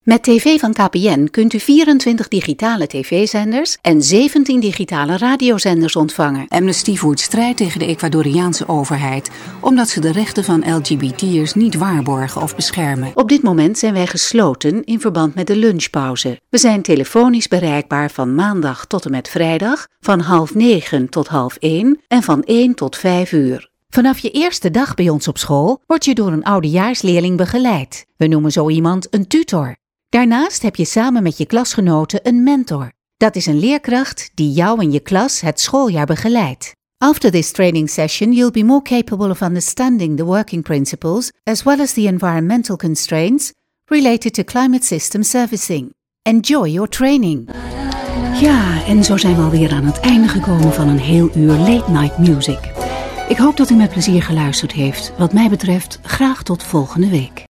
Met tv van KPN kunt u 24 digitale tv-zenders en 17 digitale radiozenders ontvangen. Amnesty voert strijd tegen de Ecuadoriaanse overheid, omdat ze de rechten van LGBT'ers niet waarborgen of beschermen. Op dit moment zijn wij gesloten in verband met de lunchpauze. We zijn telefonisch bereikbaar van maandag tot en met vrijdag, van 8:30 tot 12:30 en van 1 tot 5 uur. Vanaf je eerste dag bij ons op school word je door een oudejaarsleerling begeleid. We noemen zo iemand een tutor. Daarnaast heb je samen met je klasgenoten een mentor. Dat is een leerkracht die jou en je klas het schooljaar begeleidt. After this training session, you'll be more capable of understanding the working principles as well as the environmental constraints related to climate system servicing. Enjoy your training. Ja, en zo zijn we alweer aan het einde gekomen van een heel uur Late Night Music. Ik hoop dat u met plezier geluisterd heeft. Wat mij betreft, graag tot volgende week.